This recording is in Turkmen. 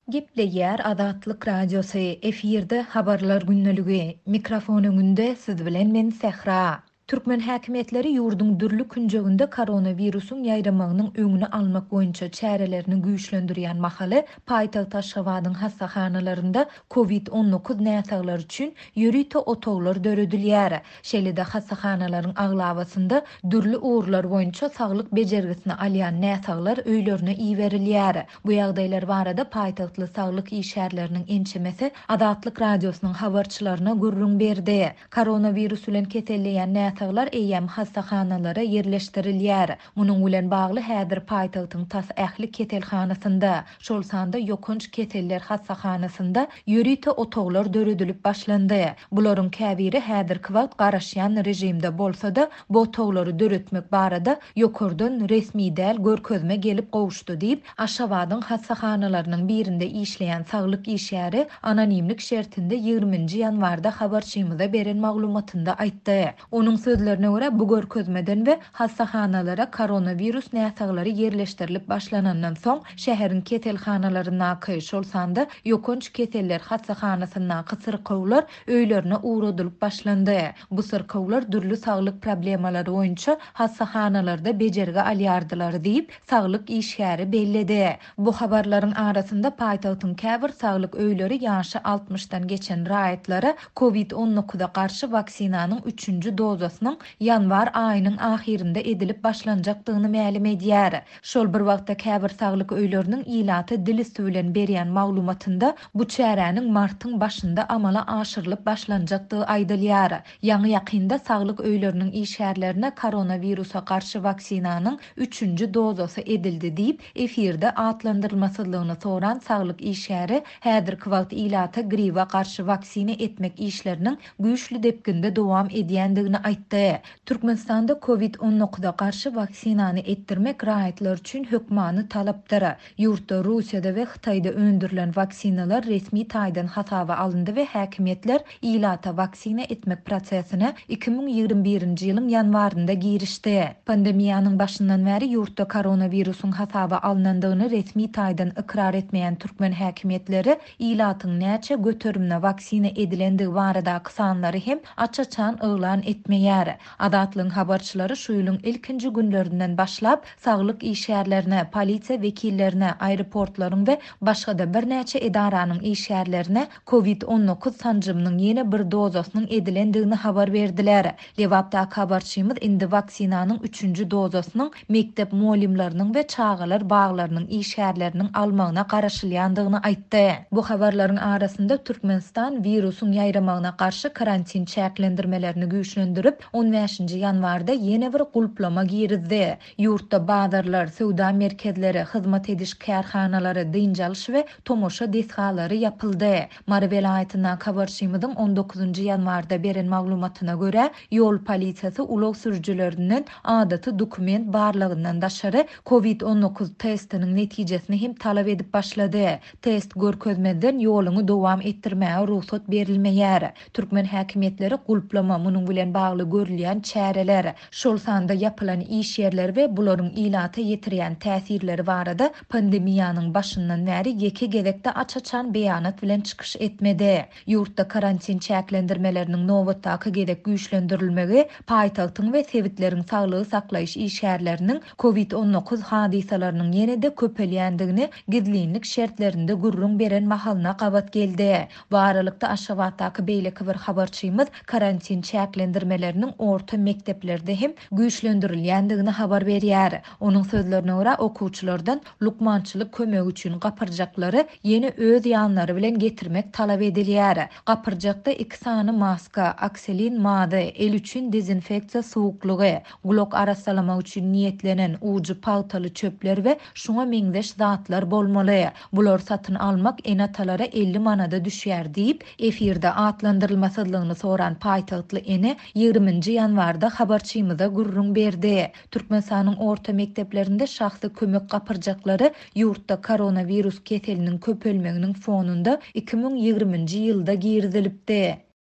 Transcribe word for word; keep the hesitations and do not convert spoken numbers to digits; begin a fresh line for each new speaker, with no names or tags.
Gepleýär Azatlyk radiosu efirde habarlar günneligi. Mikrofon öňünde siz bilen men Sehra. Türkmen häkimetleri ýurdun dürli künjeginde koronawirusyň ýaýramagynyň öňüni almak boýunça çärelerini güýçlendirýän mahaly paýtagyt Aşgabatyň hassahanalarynda covid on dokuz näsaglar üçin ýürüýte otoglar döredilýär. Şeýle-de hassahanalaryň aglabasynda dürli uğurlar boýunça saglyk bejergisini alýan näsaglar öýlerine iýerilýär. Bu ýagdaýlar barada paýtagtly saglyk işgärleriniň ençemesi Azatlyk radiosynyň habarçylaryna gurrun berdi. Koronavirus bilen keselleýän näsaglar eýem hassahanalara yerleşdirilýär. Munyň bilen bagly häzir paýtagtyň tas ähli keselhanasynda, şol sanda ýokunç keseller hassahanasynda ýürüýte otoglar döredilip başlandy. Bularyň käbiri häzirki wagt garaşýan rejimde bolsa-da, bu otoglary döretmek barada ýokurdan resmi däl görkezme gelip gowuşdy diýip Aşgabatyň hassahanalarynyn birinde işleýän saglyk işgäri anonimlik şertinde ýygrüminji ýanwarda habarçymyza beren maglumatynda aýtdy. Onuň sözlerine görä bu görkezmeden we hassahanalara koronavirus näsaglary yerleşdirilip başlanandan soň şäheriň keselhanalaryna şol sanda ýokunç keseller hassahanasyna kysyrkawlar öýlerine uğradylyp başlandy. Bu syrkawlar dürli saglyk problemalary boýunça hassahanalarda bejerge alýardylar diýip saglyk işgäri bellidi. Bu habarlaryň arasynda paýtagtyň käbir saglyk öýleri ýaşy altmışdan geçen raýatlara covid on dokuza garşy vaksinanyň üçünji dozasynyň ýanwar aýynyň ahirinde edilip başlanjakdygyny mälim edýär. Şol bir wagtda käbir saglyk öýleriniň ilaty dil üstü bilen berýän maglumatynda bu çäräniň martyň başynda amala aşyrylyp başlanjakdygy aýdylýar. Ýaňy ýakynda saglyk öýleriniň işgärlerine koronawirusa garşy vaksinanyň üçünji dozasy edildi diýip efirde atlandyrylmasydlygyny soran saglyk işgäri häzirki wagt ilata gripa garşy vaksina etmek işleriniň güýçli depginde dowam edýändigini aýtdy. Türkmenistanda covid on dokuza garşy vaksinany etdirmek raýatlar üçin hökmany talapdyr. Ýurtda Russiýada we Hytaýda öndürilen vaksinalar resmi taýdan hasaba alındy we häkimetler ilata vaksina etmek prosesine iki bin ýygrimi birinji ýylyň ýanwarynda girişdi. Pandemiýanyň başyndan bäri ýurtda koronawirusyň hasaba alynandygyny resmi taýdan ikrar etmeýän türkmen häkimetleri ilatyň näçe götürümne vaksina edilendigi barada sanlary hem açaçan öýlan etmeýär. Adatlyň habarçylary şu ýylyň ilkinji günlerinden başlap saglyk işgärlerine, polisiýa wekillerine, aeroportlaryň we başga-da bir näçe edaranyň işgärlerine covid on dokuz sanjymynyň ýene bir dozasynyň edilendigini habar berdiler. Lewapda habarçymyz indi vaksinanyň üçünji dozasynyň mektep muallimläriniň we çağalar baglarynyň işgärleriniň almagyna garaşylýandygyny aýtdy. Bu habarlaryň arasynda Türkmenistan virusyň ýaýramagyna garşy karantin çäklendirmelerini güýçlendirip on beşinji ýanwarda ýene bir gulplama girizdi. Ýurtda bazarlar, sowda merkezleri, hyzmat ediş kärhanalary, dynjalyş we tomoşa desgalary ýapyldy. Mary welaýatyna habarçymyzyň on dokuzunji ýanwarda beren maglumatyna görä, ýol polisiýasy ulug sürüjülerinden adaty dokument barlygyndan daşary covid on dokuz testiniň netijesini hem talap edip başlady. Test görkezmeden ýoluny dowam etdirmäge ruhsat berilmeýär. Türkmen häkimetleri gulplama munyň bilen bagly görülýän çäreler, şol sanda ýapylan iş ýerleri we bularyň ilata ýetirýän täsirleri barada pandemiýanyň başyndan bäri ýeke gerekde açaçan beýanat bilen çykyş etmedi. Ýurtda karantin çäklendirmeleriniň nowatdaky gerek güýçlendirilmegi paýtagtyň we sewitleriň saglygy saklaýyş işgärleriniň covid on dokuz hadisalarynyň ýene-de köpelýändigini gizlinlik şertlerinde gurrun beren mahalyna gabat geldi. Bu aralykda Aşgabatdaky beýleki bir habarçymyz karantin çäklendirmeleriniň orta mekteplerde hem güýçlendirilýändigini habar berýär. Onuň sözlerine görä okuwçylardan lukmançylyk kömegi üçin gapyrjaklary ýene öz ýanlary bilen getirmek talap edilýär. Gapyrjakda iki sany maska, akselin mady, el üçin dezinfeksiýa suwuklugy, glok arasalamak üçin niýetlenen uju pagtaly çöpler we şuňa meňdeş zatlar bolmaly. Bular satyn almak enatalara elli manada düşýär diýip efirde atlandyrylmasydlygyny soran paýtagtly ene ýygrüminji ýanwarda habarçymyza gurrun berdi. Türkmenistanyň orta mekteplerinde şahsy kömek gapyrjaklary ýurtda koronavirus keseliniň köpelmeginiň fonunda iki bin ýygrüminji ýylda girizilipdi.